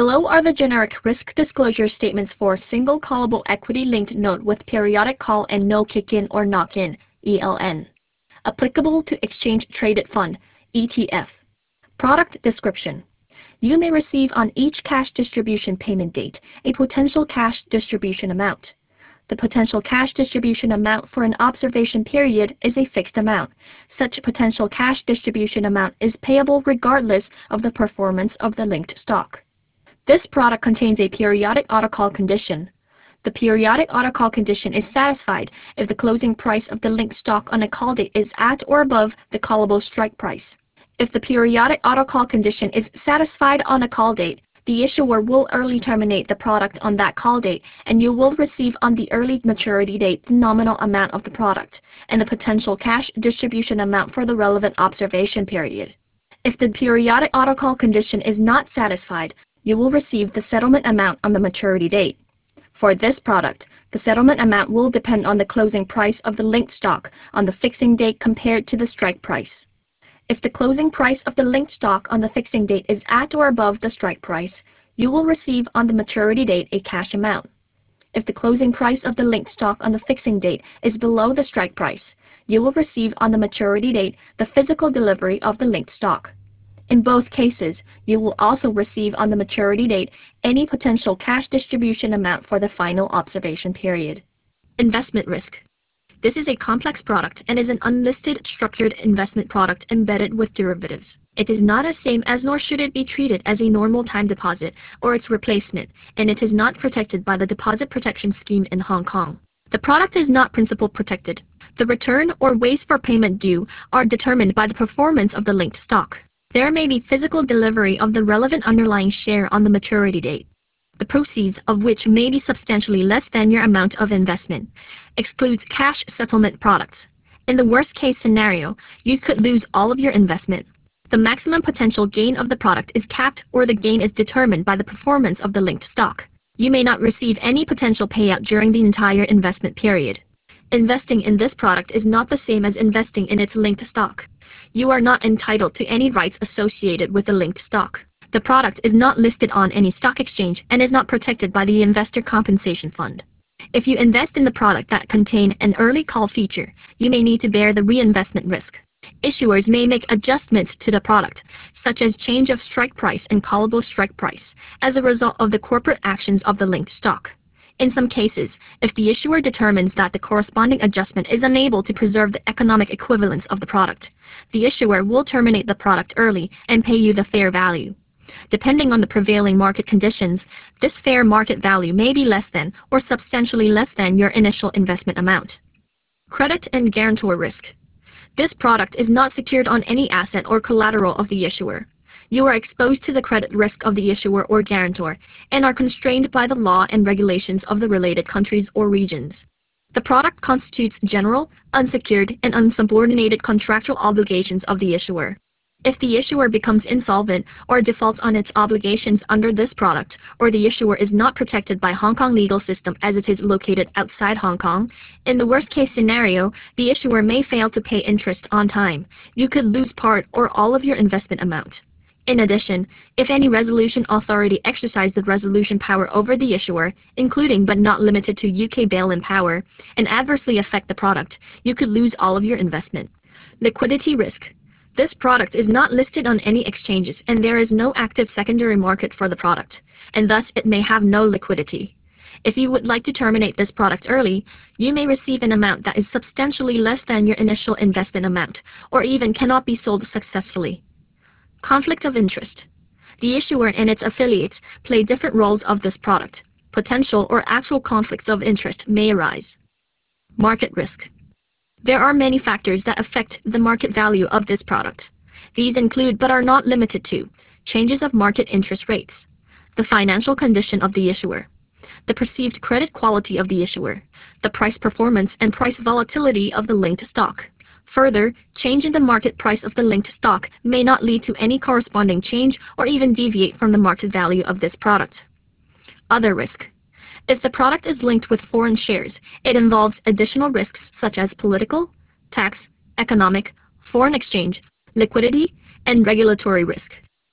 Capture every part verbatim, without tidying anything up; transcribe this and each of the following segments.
Below are the generic risk disclosure statements for single callable equity-linked note with periodic call and no kick-in or knock-in (E L N). Applicable to exchange-traded fund (E T F). Product description. You may receive on each cash distribution payment date a potential cash distribution amount. The potential cash distribution amount for an observation period is a fixed amount. Such potential cash distribution amount is payable regardless of the performance of the linked stock. This product contains a periodic autocall condition. The periodic autocall condition is satisfied if the closing price of the linked stock on a call date is at or above the callable strike price. If the periodic autocall condition is satisfied on a call date, the issuer will early terminate the product on that call date, and you will receive on the early maturity date the nominal amount of the product and the potential cash distribution amount for the relevant observation period. If the periodic autocall condition is not satisfied, you will receive the settlement amount on the maturity date. For this product, the settlement amount will depend on the closing price of the linked stock on the fixing date compared to the strike price. If the closing price of the linked stock on the fixing date is at or above the strike price, you will receive on the maturity date a cash amount. If the closing price of the linked stock on the fixing date is below the strike price, you will receive on the maturity date the physical delivery of the linked stock. In both cases, you will also receive on the maturity date any potential cash distribution amount for the final observation period. Investment risk. This is a complex product and is an unlisted structured investment product embedded with derivatives. It is not the same as nor should it be treated as a normal time deposit or its replacement, and it is not protected by the Deposit Protection Scheme in Hong Kong. The product is not principal protected. The return or ways for payment due are determined by the performance of the linked stock. There may be physical delivery of the relevant underlying share on the maturity date, the proceeds of which may be substantially less than your amount of investment. Excludes cash settlement products. In the worst-case scenario, you could lose all of your investment. The maximum potential gain of the product is capped, or the gain is determined by the performance of the linked stock. You may not receive any potential payout during the entire investment period. Investing in this product is not the same as investing in its linked stock. You are not entitled to any rights associated with the linked stock. The product is not listed on any stock exchange and is not protected by the Investor Compensation Fund. If you invest in the product that contain an early call feature, you may need to bear the reinvestment risk. Issuers may make adjustments to the product, such as change of strike price and callable strike price, as a result of the corporate actions of the linked stock. In some cases, if the issuer determines that the corresponding adjustment is unable to preserve the economic equivalence of the product, the issuer will terminate the product early and pay you the fair value. Depending on the prevailing market conditions, this fair market value may be less than or substantially less than your initial investment amount. Credit and guarantor risk. This product is not secured on any asset or collateral of the issuer. You are exposed to the credit risk of the issuer or guarantor and are constrained by the law and regulations of the related countries or regions. The product constitutes general, unsecured, and unsubordinated contractual obligations of the issuer. If the issuer becomes insolvent or defaults on its obligations under this product, or the issuer is not protected by Hong Kong legal system as it is located outside Hong Kong, in the worst-case scenario, the issuer may fail to pay interest on time. You could lose part or all of your investment amount. In addition, if any resolution authority exercise the resolution power over the issuer, including but not limited to U K bail-in power, and adversely affect the product, you could lose all of your investment. Liquidity risk. This product is not listed on any exchanges and there is no active secondary market for the product, and thus it may have no liquidity. If you would like to terminate this product early, you may receive an amount that is substantially less than your initial investment amount, or even cannot be sold successfully. Conflict of interest. The issuer and its affiliates play different roles of this product. Potential or actual conflicts of interest may arise. Market risk. There are many factors that affect the market value of this product. These include but are not limited to changes of market interest rates, the financial condition of the issuer, the perceived credit quality of the issuer, the price performance and price volatility of the linked stock. Further, change in the market price of the linked stock may not lead to any corresponding change or even deviate from the market value of this product. Other risk. If the product is linked with foreign shares, it involves additional risks such as political, tax, economic, foreign exchange, liquidity, and regulatory risk.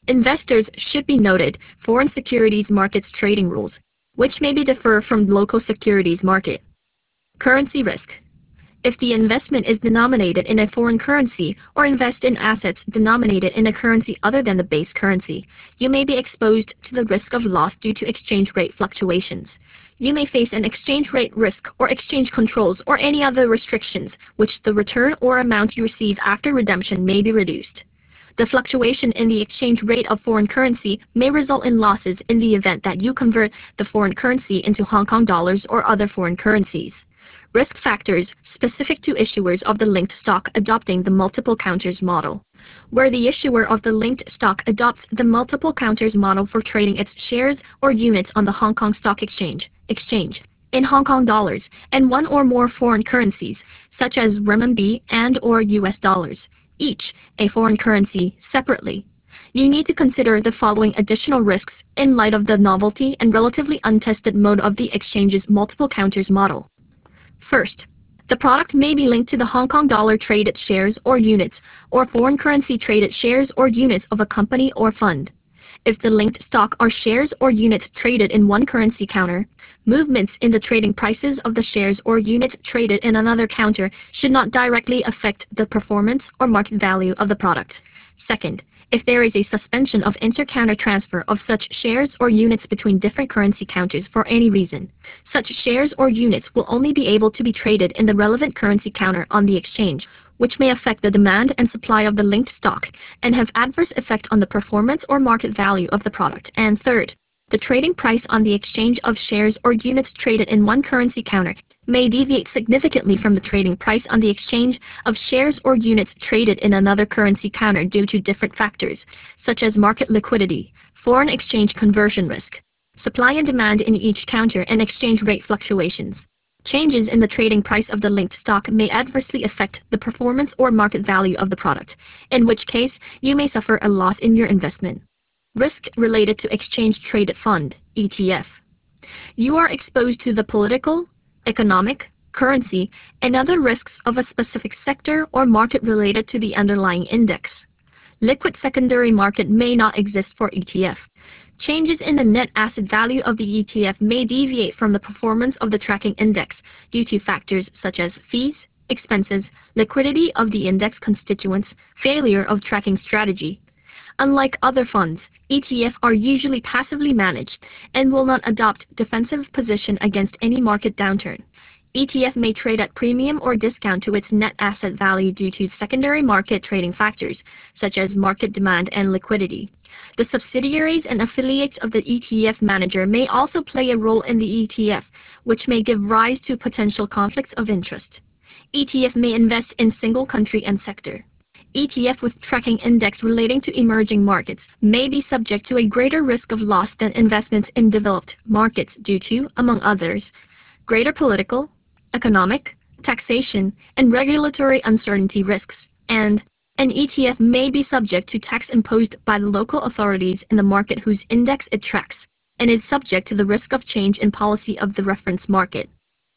Investors should be noted foreign securities markets trading rules, which may be differ from local securities market. Currency risk. If the investment is denominated in a foreign currency or invest in assets denominated in a currency other than the base currency, you may be exposed to the risk of loss due to exchange rate fluctuations. You may face an exchange rate risk or exchange controls or any other restrictions, which the return or amount you receive after redemption may be reduced. The fluctuation in the exchange rate of foreign currency may result in losses in the event that you convert the foreign currency into Hong Kong dollars or other foreign currencies. Risk factors specific to issuers of the linked stock adopting the multiple counters model. Where the issuer of the linked stock adopts the multiple counters model for trading its shares or units on the Hong Kong Stock Exchange, exchange in Hong Kong dollars and one or more foreign currencies, such as renminbi and or U S dollars, each a foreign currency separately. You need to consider the following additional risks in light of the novelty and relatively untested mode of the exchange's multiple counters model. First, the product may be linked to the Hong Kong dollar traded shares or units, or foreign currency traded shares or units of a company or fund. If the linked stock are shares or units traded in one currency counter, movements in the trading prices of the shares or units traded in another counter should not directly affect the performance or market value of the product. Second, if there is a suspension of inter-counter transfer of such shares or units between different currency counters for any reason, such shares or units will only be able to be traded in the relevant currency counter on the exchange, which may affect the demand and supply of the linked stock and have adverse effect on the performance or market value of the product. And third, the trading price on the exchange of shares or units traded in one currency counter may deviate significantly from the trading price on the exchange of shares or units traded in another currency counter due to different factors, such as market liquidity, foreign exchange conversion risk, supply and demand in each counter, and exchange rate fluctuations. Changes in the trading price of the linked stock may adversely affect the performance or market value of the product, in which case you may suffer a loss in your investment. Risk related to exchange traded fund, E T F. You are exposed to the political, economic, currency, and other risks of a specific sector or market related to the underlying index. Liquid secondary market may not exist for E T F. Changes in the net asset value of the E T F may deviate from the performance of the tracking index due to factors such as fees, expenses, liquidity of the index constituents, failure of tracking strategy. Unlike other funds, E T F are usually passively managed and will not adopt defensive position against any market downturn. E T F may trade at premium or discount to its net asset value due to secondary market trading factors, such as market demand and liquidity. The subsidiaries and affiliates of the E T F manager may also play a role in the E T F, which may give rise to potential conflicts of interest. E T F may invest in single country and sector. E T F with tracking index relating to emerging markets may be subject to a greater risk of loss than investments in developed markets due to, among others, greater political, economic, taxation, and regulatory uncertainty risks, and an E T F may be subject to tax imposed by the local authorities in the market whose index it tracks, and is subject to the risk of change in policy of the reference market.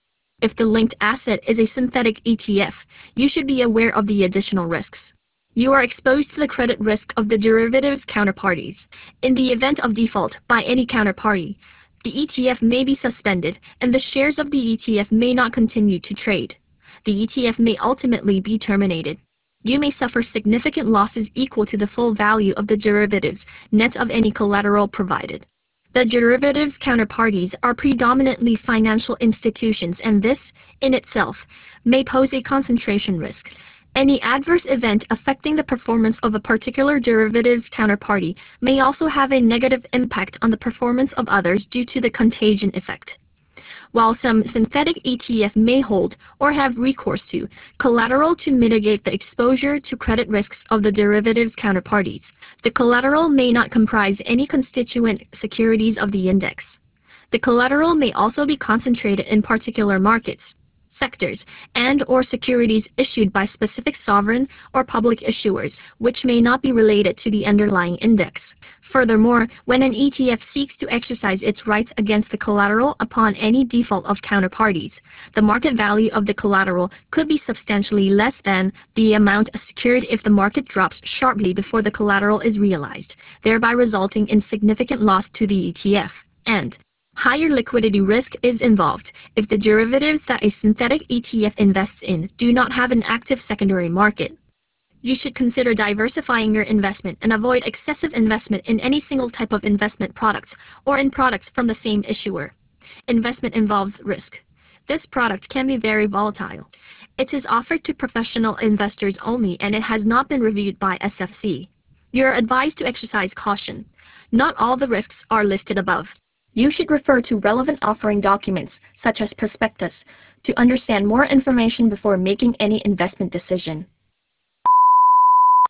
If the linked asset is a synthetic E T F, you should be aware of the additional risks. You are exposed to the credit risk of the derivatives counterparties. In the event of default by any counterparty, the E T F may be suspended and the shares of the E T F may not continue to trade. The E T F may ultimately be terminated. You may suffer significant losses equal to the full value of the derivatives, net of any collateral provided. The derivatives counterparties are predominantly financial institutions, and this, in itself, may pose a concentration risk. Any adverse event affecting the performance of a particular derivatives counterparty may also have a negative impact on the performance of others due to the contagion effect. While some synthetic E T F may hold or have recourse to collateral to mitigate the exposure to credit risks of the derivatives counterparties, the collateral may not comprise any constituent securities of the index. The collateral may also be concentrated in particular markets, sectors, and or securities issued by specific sovereign or public issuers, which may not be related to the underlying index. Furthermore, when an E T F seeks to exercise its rights against the collateral upon any default of counterparties, the market value of the collateral could be substantially less than the amount secured if the market drops sharply before the collateral is realized, thereby resulting in significant loss to the E T F. And higher liquidity risk is involved if the derivatives that a synthetic E T F invests in do not have an active secondary market. You should consider diversifying your investment and avoid excessive investment in any single type of investment products or in products from the same issuer. Investment involves risk. This product can be very volatile. It is offered to professional investors only and it has not been reviewed by S F C. You are advised to exercise caution. Not all the risks are listed above. You should refer to relevant offering documents, such as prospectus, to understand more information before making any investment decision.